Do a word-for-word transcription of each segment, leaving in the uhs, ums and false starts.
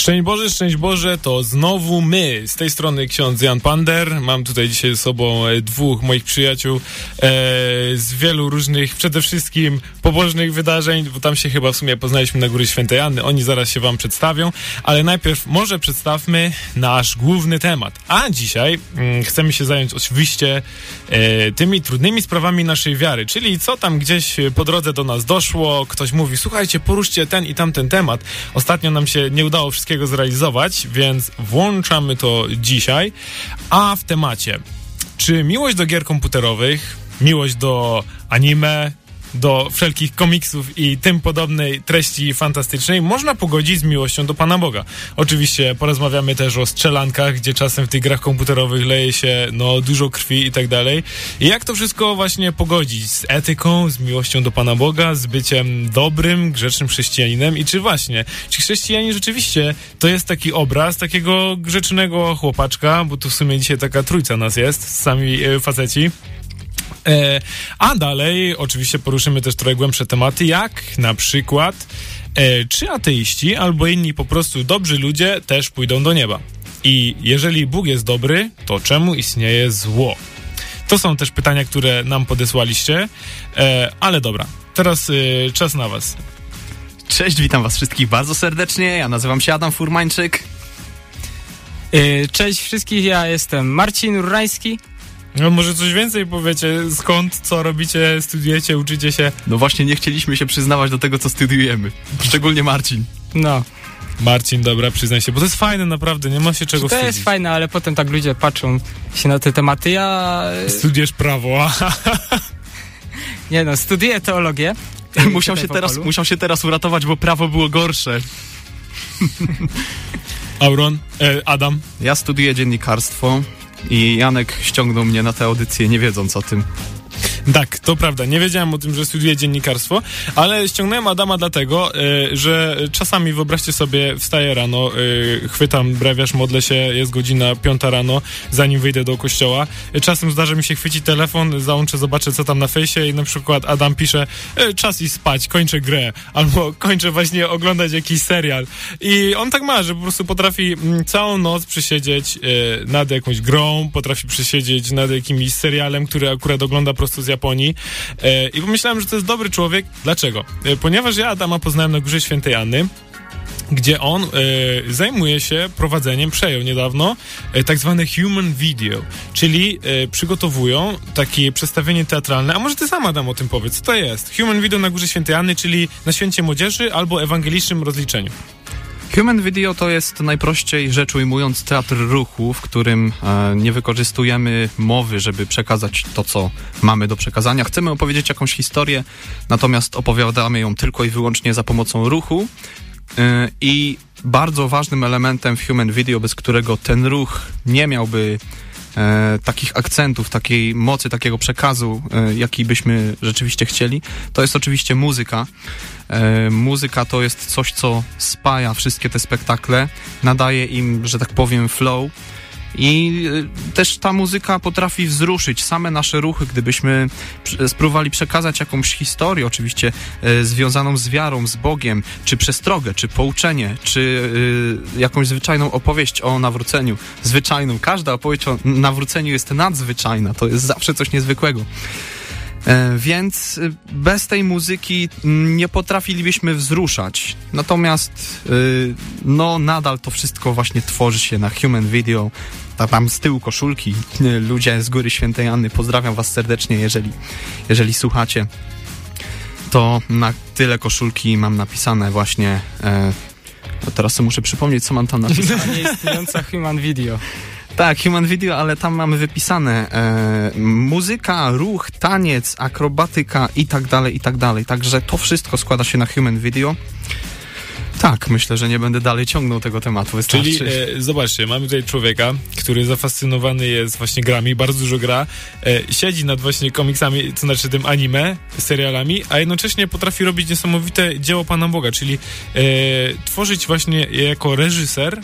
Szczęść Boże, szczęść Boże, to znowu my. Z tej strony ksiądz Jan Pander. Mam tutaj dzisiaj ze sobą dwóch moich przyjaciół e, z wielu różnych, przede wszystkim pobożnych wydarzeń, bo tam się chyba w sumie poznaliśmy na Góry Świętej Anny. Oni zaraz się wam przedstawią, ale najpierw może przedstawmy nasz główny temat. A dzisiaj mm, chcemy się zająć oczywiście e, tymi trudnymi sprawami naszej wiary, czyli co tam gdzieś po drodze do nas doszło. Ktoś mówi, słuchajcie, poruszcie ten i tamten temat. Ostatnio nam się nie udało wszystkiego zrealizować, więc włączamy to dzisiaj. A w temacie, czy miłość do gier komputerowych, miłość do anime, do wszelkich komiksów i tym podobnej treści fantastycznej można pogodzić z miłością do Pana Boga. Oczywiście porozmawiamy też o strzelankach, gdzie czasem w tych grach komputerowych leje się no dużo krwi i tak dalej. I jak to wszystko właśnie pogodzić z etyką, z miłością do Pana Boga, z byciem dobrym, grzecznym chrześcijaninem i czy właśnie, czy chrześcijanin rzeczywiście to jest taki obraz takiego grzecznego chłopaczka, bo tu w sumie dzisiaj taka trójca nas jest, sami e, faceci. E, a dalej oczywiście poruszymy też trochę głębsze tematy, jak na przykład e, czy ateiści albo inni po prostu dobrzy ludzie też pójdą do nieba. I jeżeli Bóg jest dobry, to czemu istnieje zło? To są też pytania, które nam podesłaliście, e, ale dobra, teraz e, czas na was. Cześć, witam was wszystkich bardzo serdecznie, ja nazywam się Adam Furmańczyk. e, Cześć wszystkich, ja jestem Marcin Urrański. No może coś więcej powiecie, skąd, co robicie, studiujecie, uczycie się? No właśnie nie chcieliśmy się przyznawać do tego, co studiujemy. Szczególnie Marcin. No. Marcin, dobra, przyznaj się, bo to jest fajne naprawdę, nie ma się czego to wstydzić. To jest fajne, ale potem tak ludzie patrzą się na te tematy, ja... Studiujesz prawo. Nie no, studiuję teologię. musiał, się teraz, musiał się teraz uratować, bo prawo było gorsze. Auron, e, Adam. Ja studiuję dziennikarstwo. I Janek ściągnął mnie na tę audycję, nie wiedząc o tym. Tak, to prawda. Nie wiedziałem o tym, że studiuję dziennikarstwo, ale ściągnąłem Adama dlatego, y, że czasami, wyobraźcie sobie, wstaję rano, y, chwytam brewiarz, modlę się, jest godzina piąta rano, zanim wyjdę do kościoła. Y, czasem zdarza mi się chwycić telefon, załączę, zobaczę, co tam na fejsie i na przykład Adam pisze, y, czas i spać, kończę grę, albo kończę właśnie oglądać jakiś serial. I on tak ma, że po prostu potrafi mm, całą noc przysiedzieć y, nad jakąś grą, potrafi przysiedzieć nad jakimś serialem, który akurat ogląda prosto z Japonii. E, I pomyślałem, że to jest dobry człowiek. Dlaczego? E, ponieważ ja Adama poznałem na Górze Świętej Anny, gdzie on e, zajmuje się prowadzeniem, przejął niedawno e, tak zwane human video, czyli e, przygotowują takie przedstawienie teatralne, a może ty sam, Adam, o tym powiedz, co to jest? Human video na Górze Świętej Anny, czyli na Święcie Młodzieży albo ewangelicznym rozliczeniu. Human Video to jest najprościej rzecz ujmując teatr ruchu, w którym e, nie wykorzystujemy mowy, żeby przekazać to, co mamy do przekazania. Chcemy opowiedzieć jakąś historię, natomiast opowiadamy ją tylko i wyłącznie za pomocą ruchu. E, I bardzo ważnym elementem w Human Video, bez którego ten ruch nie miałby e, takich akcentów, takiej mocy, takiego przekazu, e, jaki byśmy rzeczywiście chcieli, to jest oczywiście muzyka. E, muzyka to jest coś, co spaja wszystkie te spektakle, nadaje im, że tak powiem, flow i e, też ta muzyka potrafi wzruszyć same nasze ruchy, gdybyśmy pr- spróbowali przekazać jakąś historię, oczywiście e, związaną z wiarą, z Bogiem, czy przestrogę, czy pouczenie, czy e, jakąś zwyczajną opowieść o nawróceniu. Zwyczajną, każda opowieść o nawróceniu jest nadzwyczajna, to jest zawsze coś niezwykłego. E, więc bez tej muzyki nie potrafilibyśmy wzruszać. Natomiast e, no nadal to wszystko właśnie tworzy się na Human Video. Tam z tyłu koszulki, ludzie z Góry Świętej Anny, pozdrawiam was serdecznie, jeżeli, jeżeli słuchacie. To na tyle koszulki mam napisane właśnie... E, to teraz sobie muszę przypomnieć, co mam tam napisane. Nieistniejąca Human Video. Tak, Human Video, ale tam mamy wypisane e, muzyka, ruch, taniec, akrobatyka i tak dalej, i tak dalej. Także to wszystko składa się na Human Video. Tak, myślę, że nie będę dalej ciągnął tego tematu. Wystarczy. Czyli e, zobaczcie, mamy tutaj człowieka, który zafascynowany jest właśnie grami, bardzo dużo gra, e, siedzi nad właśnie komiksami, to znaczy tym anime, serialami, a jednocześnie potrafi robić niesamowite dzieło Pana Boga, czyli e, tworzyć właśnie jako reżyser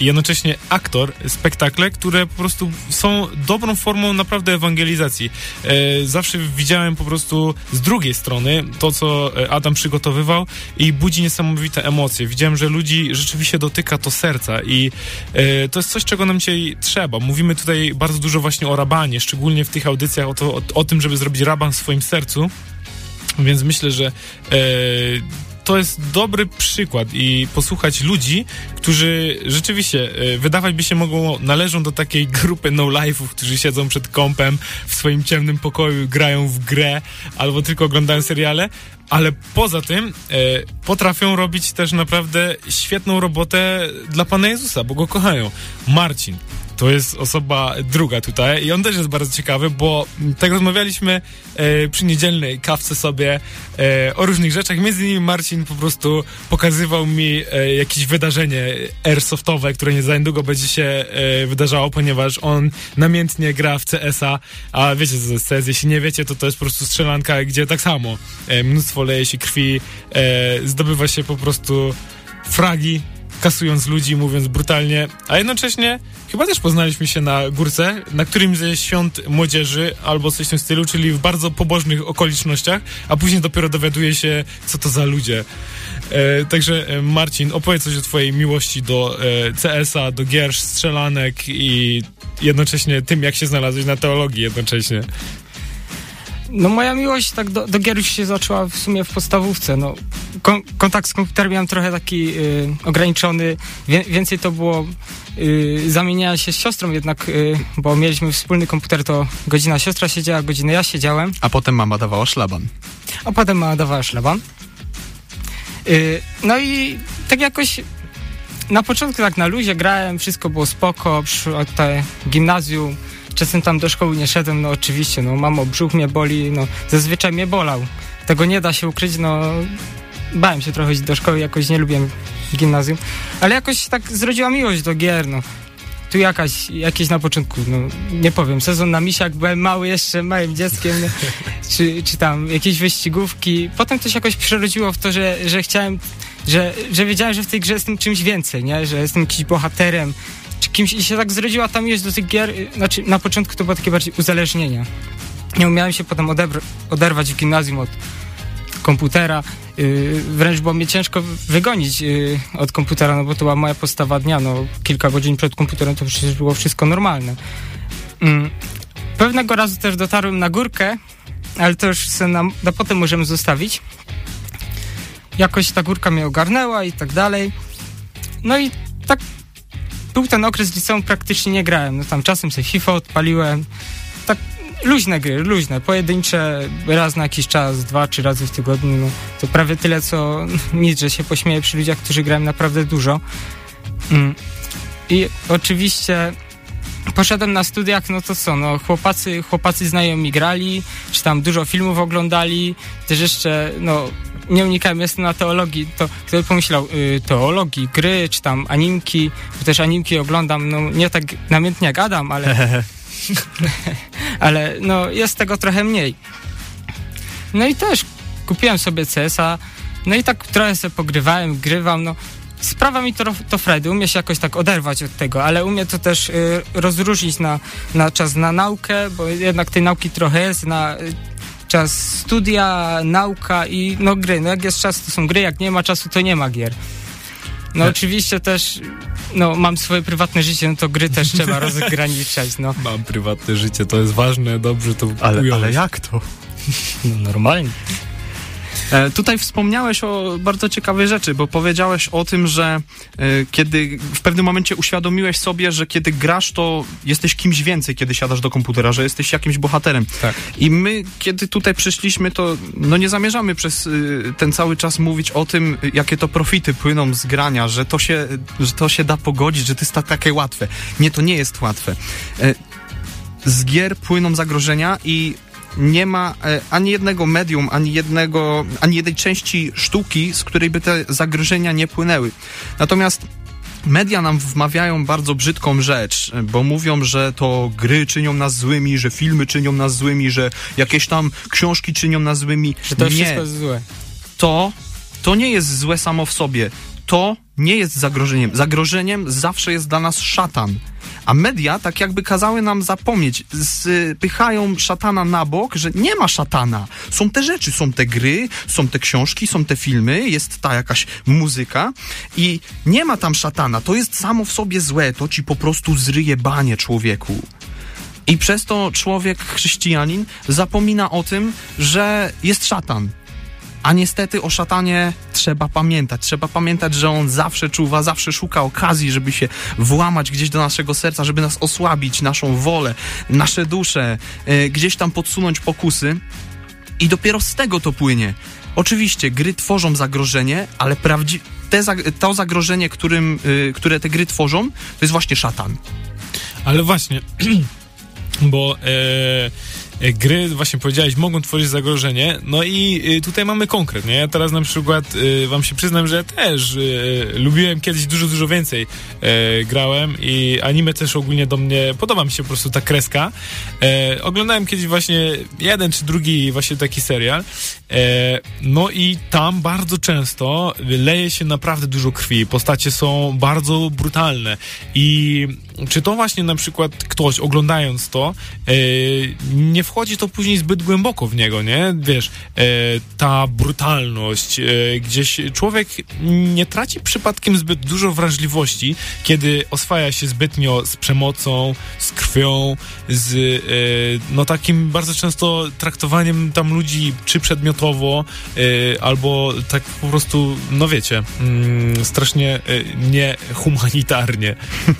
i jednocześnie aktor, spektakle, które po prostu są dobrą formą naprawdę ewangelizacji. E, zawsze widziałem po prostu z drugiej strony to, co Adam przygotowywał i budzi niesamowite emocje. Widziałem, że ludzi rzeczywiście dotyka to serca i e, to jest coś, czego nam dzisiaj trzeba. Mówimy tutaj bardzo dużo właśnie o rabanie, szczególnie w tych audycjach o, to, o, o tym, żeby zrobić raban w swoim sercu, więc myślę, że e, to jest dobry przykład i posłuchać ludzi, którzy rzeczywiście e, wydawać by się mogło, należą do takiej grupy no-life'ów, którzy siedzą przed kompem w swoim ciemnym pokoju, grają w grę albo tylko oglądają seriale, ale poza tym e, potrafią robić też naprawdę świetną robotę dla Pana Jezusa, bo Go kochają. Marcin to jest osoba druga tutaj i on też jest bardzo ciekawy, bo tak rozmawialiśmy e, przy niedzielnej kawce sobie e, o różnych rzeczach. Między innymi Marcin po prostu pokazywał mi e, jakieś wydarzenie airsoftowe, które nie za niedługo będzie się e, wydarzało, ponieważ on namiętnie gra w C S a, a wiecie co to jest C S, jeśli nie wiecie, to to jest po prostu strzelanka, gdzie tak samo e, mnóstwo leje się krwi, e, zdobywa się po prostu fragi, kasując ludzi, mówiąc brutalnie, a jednocześnie chyba też poznaliśmy się na górce, na którymś ze świąt młodzieży albo coś w tym stylu, czyli w bardzo pobożnych okolicznościach, a później dopiero dowiaduje się, co to za ludzie. E, także e, Marcin, opowiedz coś o twojej miłości do e, C S a, do gier, strzelanek i jednocześnie tym, jak się znalazłeś na teologii jednocześnie. No moja miłość tak do, do gier już się zaczęła w sumie w podstawówce. No, kon, kontakt z komputerem miałem trochę taki y, ograniczony. Wie, więcej to było y, zamieniania się z siostrą jednak, y, bo mieliśmy wspólny komputer, to godzina siostra siedziała, godzinę ja siedziałem. A potem mama dawała szlaban. A potem mama dawała szlaban. Y, no i tak jakoś na początku tak na luzie grałem, wszystko było spoko, przyszło te gimnazjum. Czasem tam do szkoły nie szedłem, no oczywiście, no mamo, brzuch mnie boli, no zazwyczaj mnie bolał. Tego nie da się ukryć, no bałem się trochę iść do szkoły, jakoś nie lubiłem gimnazjum. Ale jakoś tak zrodziła miłość do gier, no. Tu jakaś, jakieś na początku, no nie powiem, sezon na misiak, byłem mały jeszcze, małym dzieckiem, no, czy, czy tam jakieś wyścigówki. Potem to się jakoś przerodziło w to, że, że chciałem, że, że wiedziałem, że w tej grze jestem czymś więcej, nie? Że jestem jakimś bohaterem, czy kimś i się tak zrodziła ta miłość do tych gier, znaczy na początku to było takie bardziej uzależnienie. Nie umiałem się potem odebr- oderwać w gimnazjum od komputera, yy, wręcz było mnie ciężko wygonić yy, od komputera, no bo to była moja podstawa dnia, no kilka godzin przed komputerem to przecież było wszystko normalne. Yy. Pewnego razu też dotarłem na górkę, ale to już sobie na, na potem możemy zostawić. Jakoś ta górka mnie ogarnęła i tak dalej. No i tak był ten okres liceum, praktycznie nie grałem. No tam czasem sobie FIFA odpaliłem. Tak luźne gry, luźne, pojedyncze, raz na jakiś czas, dwa, trzy razy w tygodniu. No, to prawie tyle, co nic, że się pośmieję przy ludziach, którzy grają naprawdę dużo. Mm. I oczywiście poszedłem na studiach, no to co, no chłopacy, chłopacy znajomi grali, czy tam dużo filmów oglądali, też jeszcze, no nie unikałem, jestem na teologii, to kto by pomyślał, y, teologii, gry, czy tam animki, bo też animki oglądam, no nie tak namiętnie jak Adam, ale ale no jest tego trochę mniej. No i też kupiłem sobie C S a, no i tak trochę sobie pogrywałem, grywam, no sprawia mi to, to frajdy, umie się jakoś tak oderwać od tego, ale umie to też y, rozróżnić na, na czas na naukę, bo jednak tej nauki trochę jest, na y, czas studia, nauka i no gry. No jak jest czas, to są gry, jak nie ma czasu, to nie ma gier. No oczywiście też, no mam swoje prywatne życie, no to gry też trzeba rozgraniczać, no. Mam prywatne życie, to jest ważne, dobrze to ale, ale jak to? No normalnie. E, tutaj wspomniałeś o bardzo ciekawej rzeczy, bo powiedziałeś o tym, że e, kiedy w pewnym momencie uświadomiłeś sobie, że kiedy grasz, to jesteś kimś więcej, kiedy siadasz do komputera, że jesteś jakimś bohaterem. Tak. I my, kiedy tutaj przyszliśmy, to no nie zamierzamy przez y, ten cały czas mówić o tym, jakie to profity płyną z grania, że to się, że to się da pogodzić, że to jest tak, takie łatwe. Nie, to nie jest łatwe. E, z gier płyną zagrożenia i nie ma e, ani jednego medium, ani jednego, ani jednej części sztuki, z której by te zagrożenia nie płynęły. Natomiast media nam wmawiają bardzo brzydką rzecz, bo mówią, że to gry czynią nas złymi, że filmy czynią nas złymi, że jakieś tam książki czynią nas złymi. Że to nie. wszystko jest złe. To, to nie jest złe samo w sobie. To nie jest zagrożeniem. Zagrożeniem zawsze jest dla nas szatan. A media tak jakby kazały nam zapomnieć, spychają szatana na bok, że nie ma szatana. Są te rzeczy, są te gry, są te książki, są te filmy, jest ta jakaś muzyka i nie ma tam szatana. To jest samo w sobie złe, to ci po prostu zryje banie, człowieku. I przez to człowiek, chrześcijanin, zapomina o tym, że jest szatan. A niestety o szatanie trzeba pamiętać. Trzeba pamiętać, że on zawsze czuwa, zawsze szuka okazji, żeby się włamać gdzieś do naszego serca, żeby nas osłabić, naszą wolę, nasze dusze, yy, gdzieś tam podsunąć pokusy. I dopiero z tego to płynie. Oczywiście gry tworzą zagrożenie, ale prawdzi- te zag- to zagrożenie, którym, yy, które te gry tworzą, to jest właśnie szatan. Ale właśnie, bo... E... Gry, właśnie powiedziałeś, mogą tworzyć zagrożenie, no i y, tutaj mamy konkret, nie? Ja teraz na przykład y, wam się przyznam, że ja też y, lubiłem kiedyś dużo, dużo więcej y, grałem i anime też ogólnie do mnie, podoba mi się po prostu ta kreska. Y, oglądałem kiedyś właśnie jeden czy drugi właśnie taki serial, y, no i tam bardzo często leje się naprawdę dużo krwi, postacie są bardzo brutalne i czy to właśnie na przykład ktoś oglądając to y, nie wchodzi to później zbyt głęboko w niego, nie? Wiesz, e, ta brutalność, e, gdzieś człowiek nie traci przypadkiem zbyt dużo wrażliwości, kiedy oswaja się zbytnio z przemocą, z krwią, z e, no takim bardzo często traktowaniem tam ludzi czy przedmiotowo, e, albo tak po prostu, no wiecie, mm, strasznie e, niehumanitarnie.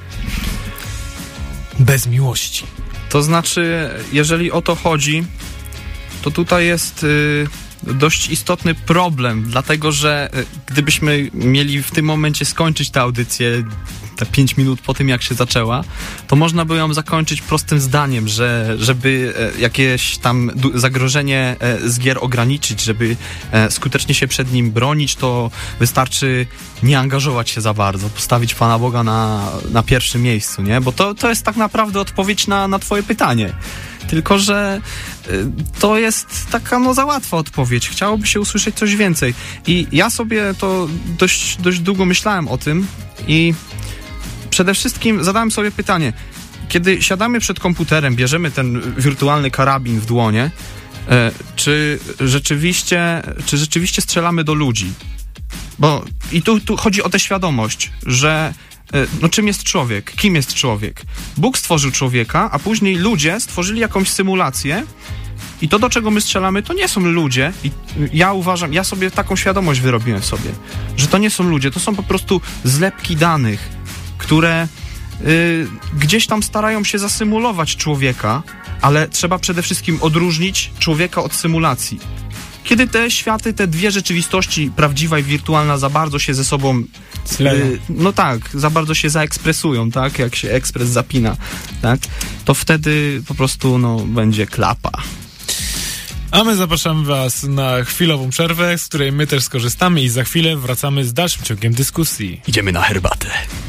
Bez miłości. To znaczy, jeżeli o to chodzi, to tutaj jest y, dość istotny problem, dlatego że y, gdybyśmy mieli w tym momencie skończyć tę audycję, te pięć minut po tym, jak się zaczęła, to można by ją zakończyć prostym zdaniem, że żeby e, jakieś tam du- zagrożenie e, z gier ograniczyć, żeby e, skutecznie się przed nim bronić, to wystarczy nie angażować się za bardzo, postawić Pana Boga na, na pierwszym miejscu, nie? Bo to, to jest tak naprawdę odpowiedź na, na twoje pytanie. Tylko że y, to jest taka no za łatwa odpowiedź. Chciałoby się usłyszeć coś więcej. I ja sobie to dość, dość długo myślałem o tym i przede wszystkim zadałem sobie pytanie, kiedy siadamy przed komputerem, bierzemy ten wirtualny karabin w dłonie, e, czy rzeczywiście, czy rzeczywiście strzelamy do ludzi? Bo i tu, tu chodzi o tę świadomość, że e, no czym jest człowiek? Kim jest człowiek? Bóg stworzył człowieka, a później ludzie stworzyli jakąś symulację i to, do czego my strzelamy, to nie są ludzie. I ja uważam, ja sobie taką świadomość wyrobiłem sobie, że to nie są ludzie, to są po prostu zlepki danych, które y, gdzieś tam starają się zasymulować człowieka, ale trzeba przede wszystkim odróżnić człowieka od symulacji. Kiedy te światy, te dwie rzeczywistości, prawdziwa i wirtualna, za bardzo się ze sobą y, no tak, za bardzo się zaekspresują, tak, jak się ekspres zapina, tak, to wtedy po prostu no, będzie klapa. A my zapraszamy was na chwilową przerwę, z której my też skorzystamy i za chwilę wracamy z dalszym ciągiem dyskusji. Idziemy na herbatę.